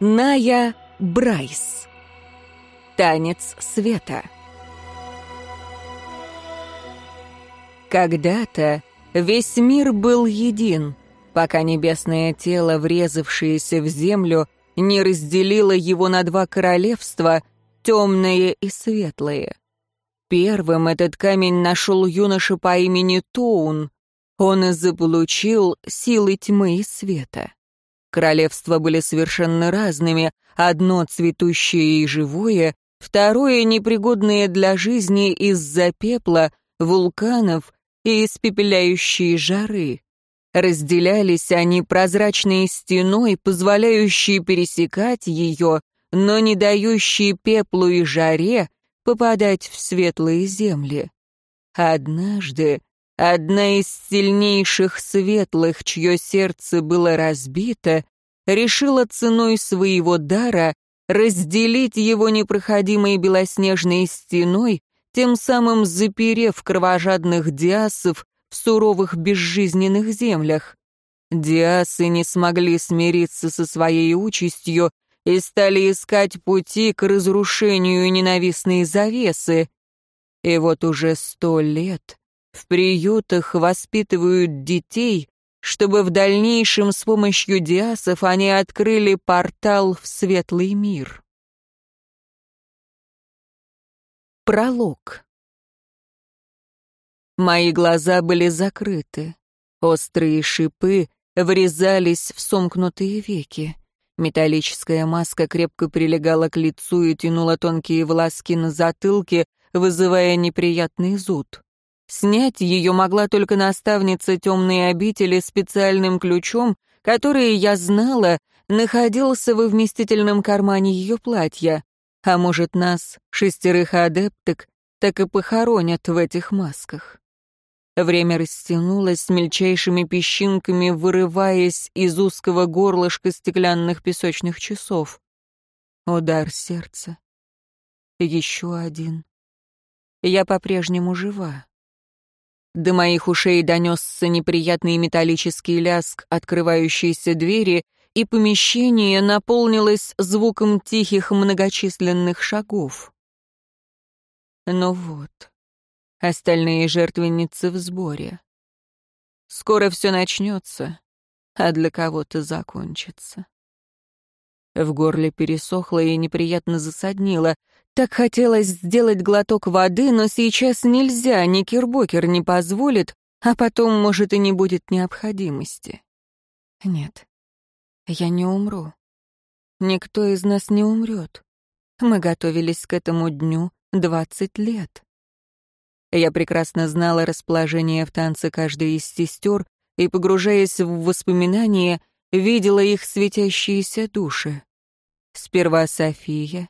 Ная Брайс. Танец света. Когда-то весь мир был един, пока небесное тело, врезавшееся в землю, не разделило его на два королевства, темное и светлое. Первым этот камень нашел юноша по имени Тоун. Он и заполучил силы тьмы и света. Королевства были совершенно разными, одно цветущее и живое, второе непригодное для жизни из-за пепла, вулканов и испепеляющей жары. Разделялись они прозрачной стеной, позволяющей пересекать ее, но не дающей пеплу и жаре попадать в светлые земли. Однажды одна из сильнейших светлых, чье сердце было разбито, решила ценой своего дара разделить его непроходимой белоснежной стеной, тем самым заперев кровожадных диасов в суровых безжизненных землях. Диасы не смогли смириться со своей участью и стали искать пути к разрушению ненавистной завесы. И вот уже 100 лет в приютах воспитывают детей, чтобы в дальнейшем с помощью диасов они открыли портал в светлый мир. Пролог. Мои глаза были закрыты. Острые шипы врезались в сомкнутые веки. Металлическая маска крепко прилегала к лицу и тянула тонкие волоски на затылке, вызывая неприятный зуд. Снять ее могла только наставница темной обители специальным ключом, который, я знала, находился во вместительном кармане ее платья. А может, нас, 6 адепток, так и похоронят в этих масках. Время растянулось с мельчайшими песчинками, вырываясь из узкого горлышка стеклянных песочных часов. Удар сердца. Еще один. Я по-прежнему жива. До моих ушей донесся неприятный металлический лязг открывающейся двери, и помещение наполнилось звуком тихих многочисленных шагов. Ну вот, остальные жертвенницы в сборе. Скоро все начнется, а для кого-то закончится. В горле пересохло и неприятно засаднило. Так хотелось сделать глоток воды, но сейчас нельзя, Никербокер не позволит, а потом, может, и не будет необходимости. Нет, я не умру. Никто из нас не умрет. Мы готовились к этому дню 20 лет. Я прекрасно знала расположение в танце каждой из сестер и, погружаясь в воспоминания, видела их светящиеся души. Сперва София,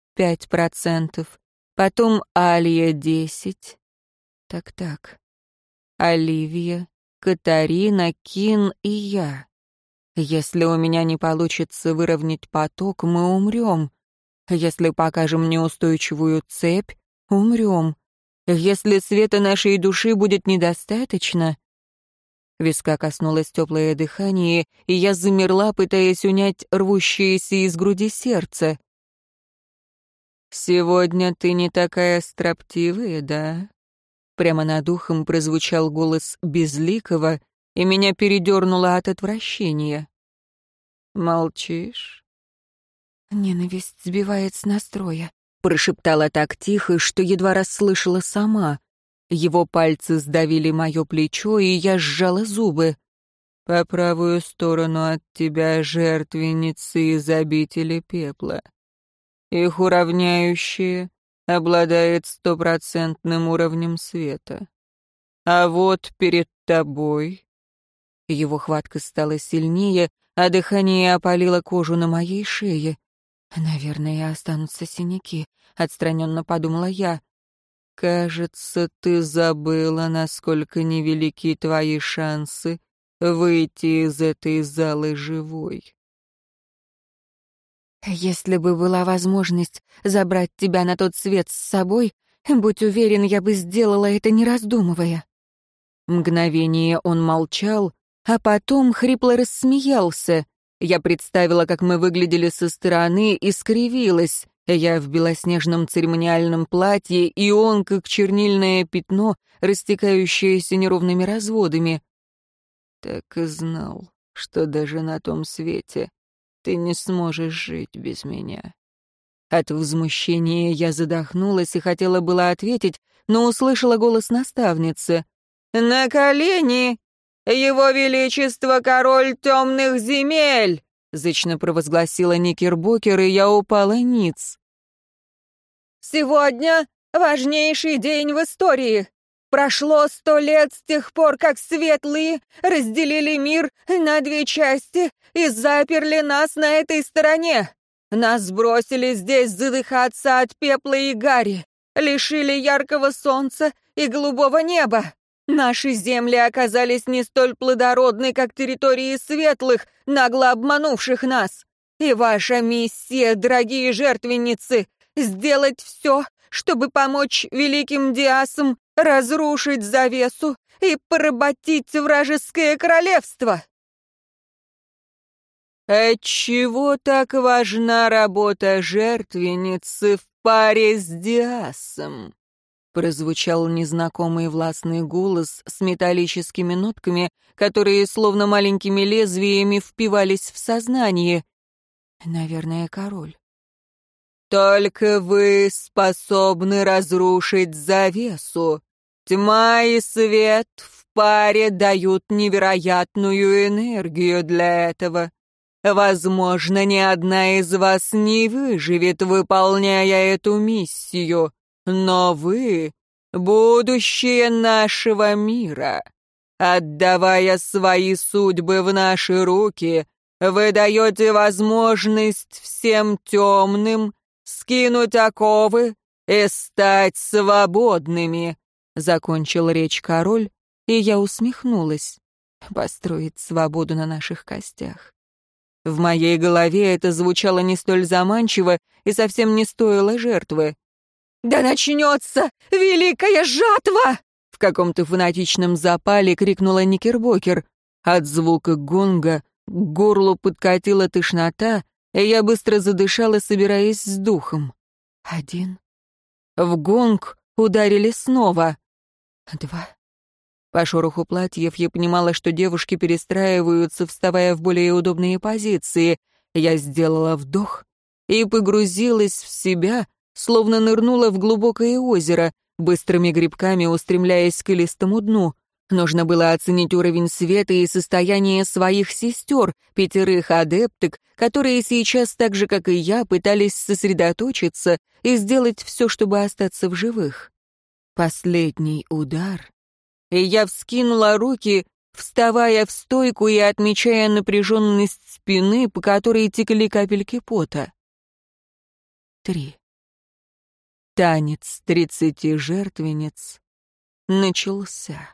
5%, потом Алия, 10%. Так. Оливия, Катарина, Кин и я. Если у меня не получится выровнять поток, мы умрем. Если покажем неустойчивую цепь, умрем. Если света нашей души будет недостаточно... Виска коснулось теплое дыхание, и я замерла, пытаясь унять рвущееся из груди сердце. «Сегодня ты не такая строптивая, да?» Прямо над ухом прозвучал голос Безликого, и меня передернуло от отвращения. «Молчишь?» «Ненависть сбивает с настроя», — прошептала так тихо, что едва расслышала сама. Его пальцы сдавили мое плечо, и я сжала зубы. «По правую сторону от тебя жертвенницы из обители пепла. Их уравняющие обладает 100% уровнем света. А вот перед тобой...» Его хватка стала сильнее, а дыхание опалило кожу на моей шее. «Наверное, останутся синяки», — отстраненно подумала я. «Кажется, ты забыла, насколько невелики твои шансы выйти из этой залы живой». «Если бы была возможность забрать тебя на тот свет с собой, будь уверен, я бы сделала это, не раздумывая». Мгновение он молчал, а потом хрипло рассмеялся, Я представила, как мы выглядели со стороны, и скривилась. Я в белоснежном церемониальном платье, и он, как чернильное пятно, растекающееся неровными разводами. Так и знал, что даже на том свете ты не сможешь жить без меня. От возмущения я задохнулась и хотела было ответить, но услышала голос наставницы. «На колени! Его Величество Король Темных Земель!» зычно провозгласила Никербокер, и я упала ниц. «Сегодня важнейший день в истории. Прошло 100 лет с тех пор, как светлые разделили мир на 2 части и заперли нас на этой стороне. Нас бросили здесь задыхаться от пепла и гари, лишили яркого солнца и голубого неба. Наши земли оказались не столь плодородны, как территории светлых, нагло обманувших нас. И ваша миссия, дорогие жертвенницы, сделать все, чтобы помочь великим диасам разрушить завесу и поработить вражеское королевство». «Отчего так важна работа жертвенницы в паре с диасом?» Прозвучал незнакомый властный голос с металлическими нотками, которые словно маленькими лезвиями впивались в сознание. Наверное, король. «Только вы способны разрушить завесу. Тьма и свет в паре дают невероятную энергию для этого. Возможно, ни одна из вас не выживет, выполняя эту миссию. Но вы — будущее нашего мира. Отдавая свои судьбы в наши руки, вы даете возможность всем темным скинуть оковы и стать свободными», — закончил речь король, и я усмехнулась. Построить свободу на наших костях. В моей голове это звучало не столь заманчиво и совсем не стоило жертвы. «Да начнется великая жатва!» В каком-то фанатичном запале крикнула Никербокер. От звука гонга к горлу подкатила тошнота, и я быстро задышала, собираясь с духом. 1. В гонг ударили снова. 2. По шороху платьев я понимала, что девушки перестраиваются, вставая в более удобные позиции. Я сделала вдох и погрузилась в себя, словно нырнула в глубокое озеро, быстрыми грибками устремляясь к илистому дну. Нужно было оценить уровень света и состояние своих сестер, 5 адепток, которые сейчас, так же, как и я, пытались сосредоточиться и сделать все, чтобы остаться в живых. Последний удар, и я вскинула руки, вставая в стойку и отмечая напряженность спины, по которой текли капельки пота. 3. Танец 30 жертвенниц начался.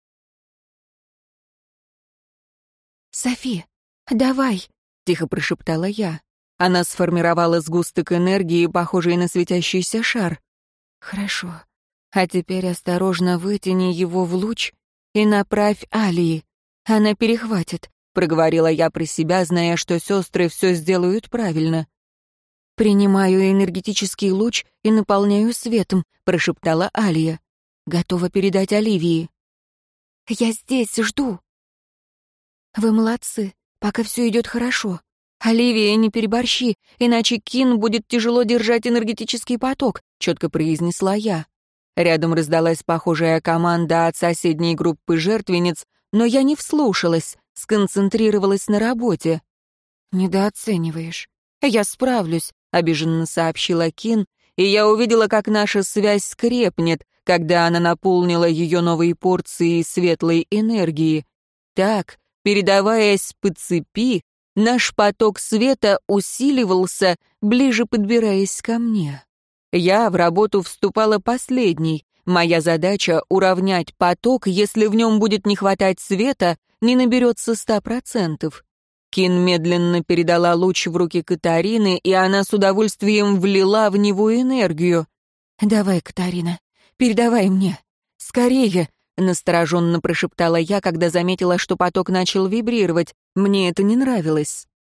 «Софи, давай!» — тихо прошептала я. Она сформировала сгусток энергии, похожий на светящийся шар. «Хорошо. А теперь осторожно вытяни его в луч и направь Алии. Она перехватит», — проговорила я про себя, зная, что сестры все сделают правильно. «Принимаю энергетический луч и наполняю светом», — прошептала Алия. «Готова передать Оливии». «Я здесь, жду». «Вы молодцы, пока все идет хорошо. Оливия, не переборщи, иначе Кин будет тяжело держать энергетический поток», — четко произнесла я. Рядом раздалась похожая команда от соседней группы жертвенниц, но я не вслушалась, сконцентрировалась на работе. «Недооцениваешь. Я справлюсь», — обиженно сообщила Кин, и я увидела, как наша связь скрепнет, когда она наполнила ее новой порцией светлой энергии. Так, передаваясь по цепи, наш поток света усиливался, ближе подбираясь ко мне. Я в работу вступала последней. Моя задача — уравнять поток, если в нем будет не хватать света, не наберется 100%. Кин медленно передала луч в руки Катарины, и она с удовольствием влила в него энергию. «Давай, Катарина, передавай мне. Скорее!» — настороженно прошептала я, когда заметила, что поток начал вибрировать. Мне это не нравилось.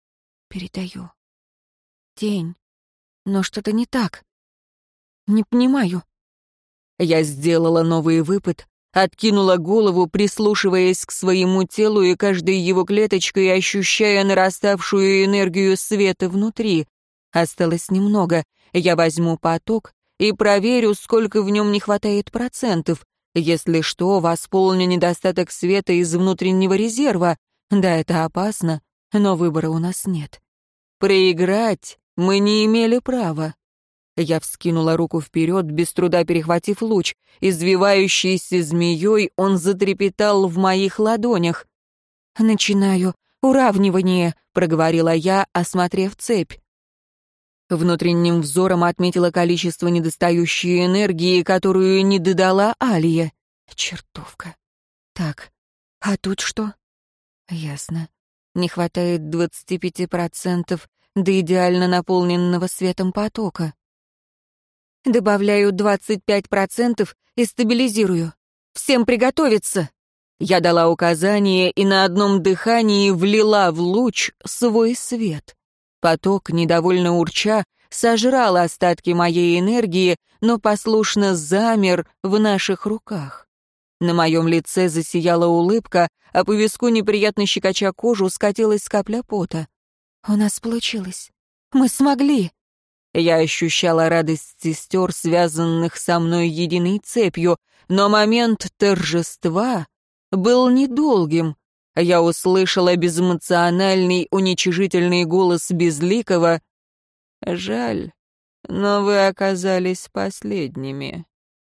передаю. Тень. Но что-то не так. Не понимаю. Я сделала новый выпад, откинула голову, прислушиваясь к своему телу и каждой его клеточкой ощущая нараставшую энергию света внутри. Осталось немного. Я возьму поток и проверю, сколько в нем не хватает процентов. Если что, восполню недостаток света из внутреннего резерва. Да, это опасно, но выбора у нас нет. Проиграть мы не имели права. Я вскинула руку вперед, без труда перехватив луч. Извивающейся змеей он затрепетал в моих ладонях. «Начинаю уравнивание», — проговорила я, осмотрев цепь. Внутренним взором отметила количество недостающей энергии, которую не додала Алия. Чертовка. Так, а тут что? Ясно. Не хватает 25% до идеально наполненного светом потока. Добавляю 25% и стабилизирую. Всем приготовиться. Я дала указание и на одном дыхании влила в луч свой свет. Поток, недовольно урча, сожрал остатки моей энергии, но послушно замер в наших руках. На моем лице засияла улыбка, а по виску, неприятно щекоча кожу, скатилась капля пота. «У нас получилось. Мы смогли!» Я ощущала радость сестер, связанных со мной единой цепью, но момент торжества был недолгим. Я услышала безэмоциональный, уничижительный голос Безликого. «Жаль, но вы оказались последними».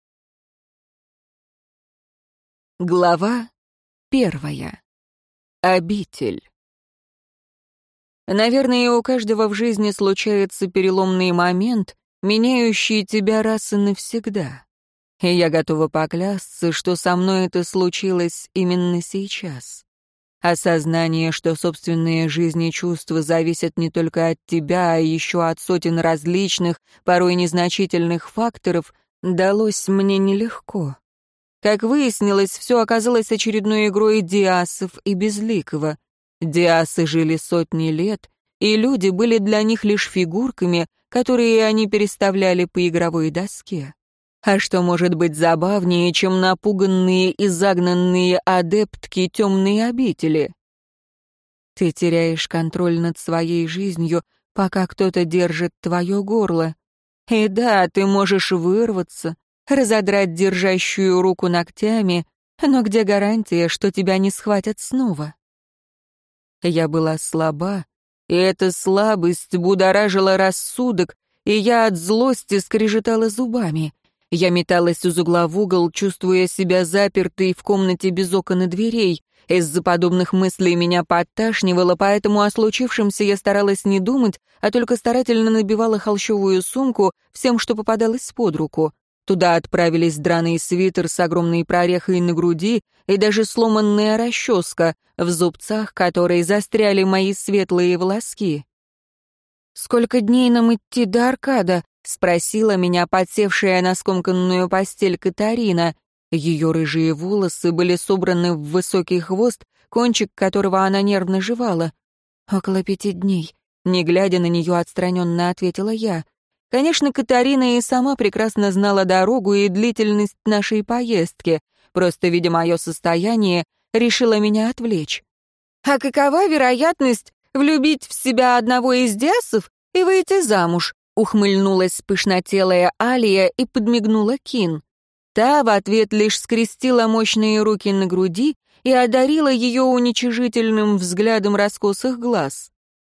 Глава 1. Обитель. Наверное, у каждого в жизни случается переломный момент, меняющий тебя раз и навсегда. И я готова поклясться, что со мной это случилось именно сейчас. Осознание, что собственные жизни и чувства зависят не только от тебя, а еще от сотен различных, порой незначительных факторов, далось мне нелегко. Как выяснилось, все оказалось очередной игрой Диасов и Безликого. Диасы жили сотни лет, и люди были для них лишь фигурками, которые они переставляли по игровой доске. А что может быть забавнее, чем напуганные и загнанные адептки темной обители? Ты теряешь контроль над своей жизнью, пока кто-то держит твое горло. И да, ты можешь вырваться, разодрать держащую руку ногтями, но где гарантия, что тебя не схватят снова? Я была слаба, и эта слабость будоражила рассудок, и я от злости скрежетала зубами. Я металась из угла в угол, чувствуя себя запертой в комнате без окон и дверей. Из-за подобных мыслей меня подташнивало, поэтому о случившемся я старалась не думать, а только старательно набивала холщовую сумку всем, что попадалось под руку. Туда отправились драный свитер с огромной прорехой на груди и даже сломанная расческа, в зубцах которой застряли мои светлые волоски. «Сколько дней нам идти до Аркада?» — спросила меня подсевшая на скомканную постель Катарина. Ее рыжие волосы были собраны в высокий хвост, кончик которого она нервно жевала. «Около 5 дней», — не глядя на нее отстраненно ответила я. Конечно, Катарина и сама прекрасно знала дорогу и длительность нашей поездки, просто, видя мое состояние, решила меня отвлечь. «А какова вероятность влюбить в себя одного из диасов и выйти замуж?» — ухмыльнулась пышнотелая Алия и подмигнула Кин. Та в ответ лишь скрестила мощные руки на груди и одарила ее уничижительным взглядом раскосых глаз.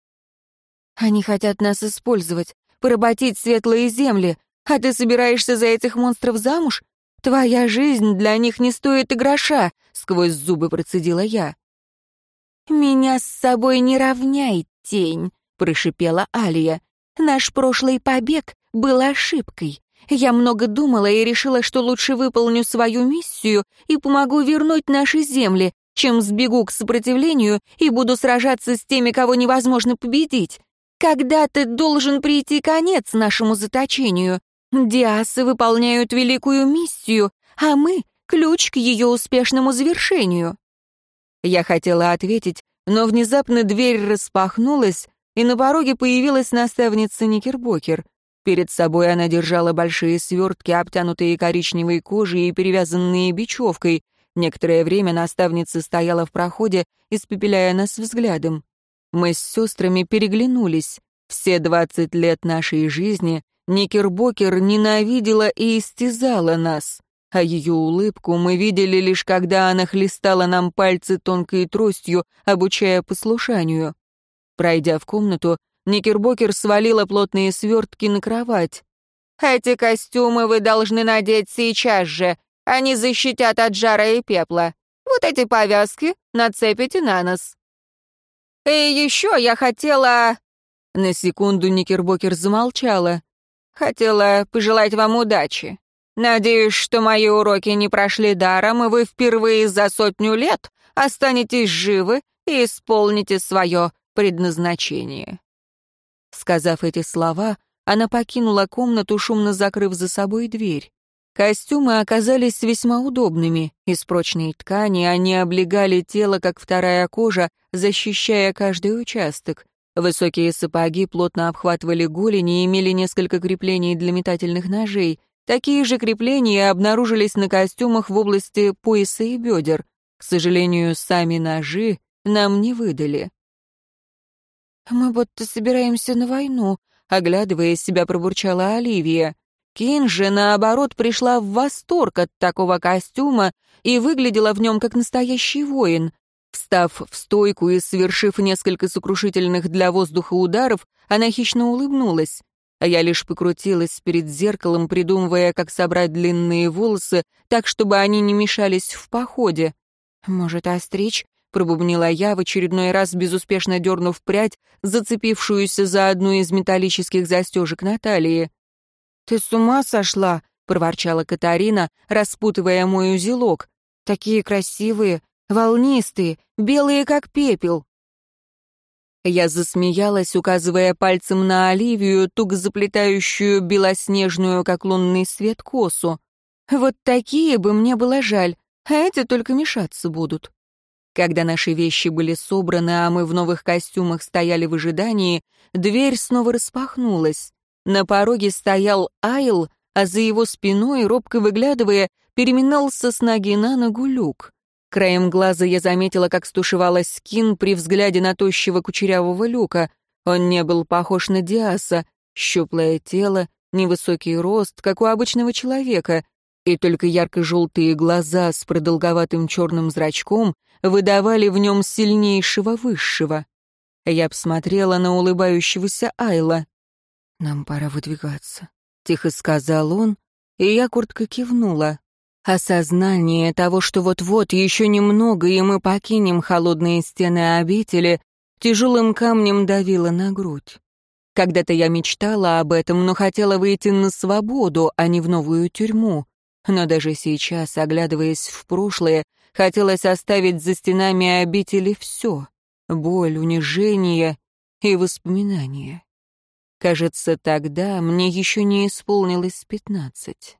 «Они хотят нас использовать, поработить светлые земли, а ты собираешься за этих монстров замуж? Твоя жизнь для них не стоит и гроша», — сквозь зубы процедила я. «Меня с собой не равняй, тень», — прошипела Алия. «Наш прошлый побег был ошибкой. Я много думала и решила, что лучше выполню свою миссию и помогу вернуть наши земли, чем сбегу к сопротивлению и буду сражаться с теми, кого невозможно победить. Когда-то должен прийти конец нашему заточению. Диасы выполняют великую миссию, а мы — ключ к ее успешному завершению». Я хотела ответить, но внезапно дверь распахнулась, и на пороге появилась наставница Никербокер. Перед собой она держала большие свертки, обтянутые коричневой кожей и перевязанные бечевкой. Некоторое время наставница стояла в проходе, испепеляя нас взглядом. Мы с сестрами переглянулись. Все 20 лет нашей жизни Никербокер ненавидела и истязала нас, а ее улыбку мы видели лишь когда она хлестала нам пальцы тонкой тростью, обучая послушанию. Пройдя в комнату, Никербокер свалила плотные свертки на кровать. «Эти костюмы вы должны надеть сейчас же. Они защитят от жара и пепла. Вот эти повязки нацепите на нос. И еще я хотела...» На секунду Никербокер замолчала. «Хотела пожелать вам удачи. Надеюсь, что мои уроки не прошли даром, и вы впервые за 100 лет останетесь живы и исполните свое предназначение». Сказав эти слова, она покинула комнату, шумно закрыв за собой дверь. Костюмы оказались весьма удобными. Из прочной ткани они облегали тело, как вторая кожа, защищая каждый участок. Высокие сапоги плотно обхватывали голени и имели несколько креплений для метательных ножей. Такие же крепления обнаружились на костюмах в области пояса и бедер. К сожалению, сами ножи нам не выдали. «Мы будто собираемся на войну», — оглядывая себя, пробурчала Оливия. Кин же, наоборот, пришла в восторг от такого костюма и выглядела в нем как настоящий воин. Встав в стойку и совершив несколько сокрушительных для воздуха ударов, она хищно улыбнулась. А я лишь покрутилась перед зеркалом, придумывая, как собрать длинные волосы так, чтобы они не мешались в походе. «Может, остричь?» — пробубнила я, в очередной раз безуспешно дернув прядь, зацепившуюся за одну из металлических застежек на талии. «Ты с ума сошла?» — проворчала Катарина, распутывая мой узелок. «Такие красивые, волнистые, белые, как пепел». Я засмеялась, указывая пальцем на Оливию, туго заплетающую белоснежную, как лунный свет, косу. «Вот такие бы мне было жаль, а эти только мешаться будут». Когда наши вещи были собраны, а мы в новых костюмах стояли в ожидании, дверь снова распахнулась. На пороге стоял Айл, а за его спиной, робко выглядывая, переминался с ноги на ногу Люк. Краем глаза я заметила, как стушевалась Кин при взгляде на тощего кучерявого Люка. Он не был похож на Диаса, щуплое тело, невысокий рост, как у обычного человека, и только ярко-желтые глаза с продолговатым черным зрачком выдавали в нем сильнейшего высшего. Я посмотрела на улыбающегося Айла. «Нам пора выдвигаться», — тихо сказал он, и я коротко кивнула. Осознание того, что вот-вот еще немного, и мы покинем холодные стены обители, тяжелым камнем давило на грудь. Когда-то я мечтала об этом, но хотела выйти на свободу, а не в новую тюрьму. Но даже сейчас, оглядываясь в прошлое, хотелось оставить за стенами обители все — боль, унижение и воспоминания. Кажется, тогда мне еще не исполнилось 15.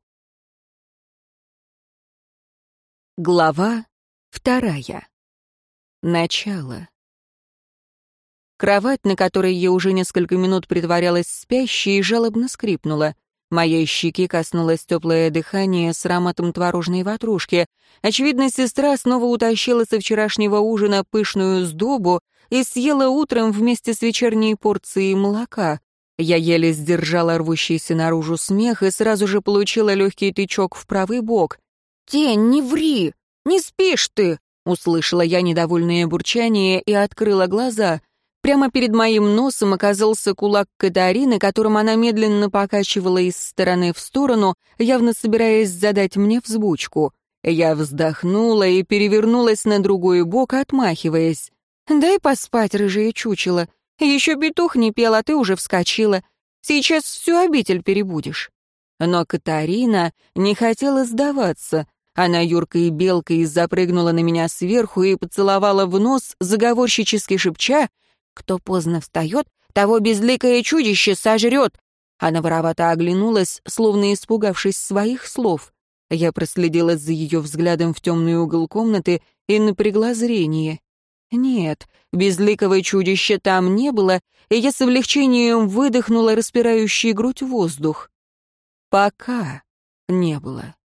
Глава 2. Начало. Кровать, на которой я уже несколько минут притворялась спящей, жалобно скрипнула. Моей щеки коснулось теплое дыхание с ароматом творожной ватрушки. Очевидно, сестра снова утащила со вчерашнего ужина пышную сдобу и съела утром вместе с вечерней порцией молока. Я еле сдержала рвущийся наружу смех и сразу же получила легкий тычок в правый бок. «Тень, не ври! Не спишь ты!» — услышала я недовольное бурчание и открыла глаза. Прямо перед моим носом оказался кулак Катарины, которым она медленно покачивала из стороны в сторону, явно собираясь задать мне взбучку. Я вздохнула и перевернулась на другой бок, отмахиваясь. «Дай поспать, рыжее чучело. Еще петух не пел, а ты уже вскочила. Сейчас всю обитель перебудешь». Но Катарина не хотела сдаваться. Она юркой белкой запрыгнула на меня сверху и поцеловала в нос, заговорщически шепча: «Кто поздно встает, того безликое чудище сожрет». Она воровато оглянулась, словно испугавшись своих слов. Я проследила за ее взглядом в темный угол комнаты и напрягла зрение. Нет, безликого чудища там не было, и я с облегчением выдохнула распирающий грудь воздух. Пока не было.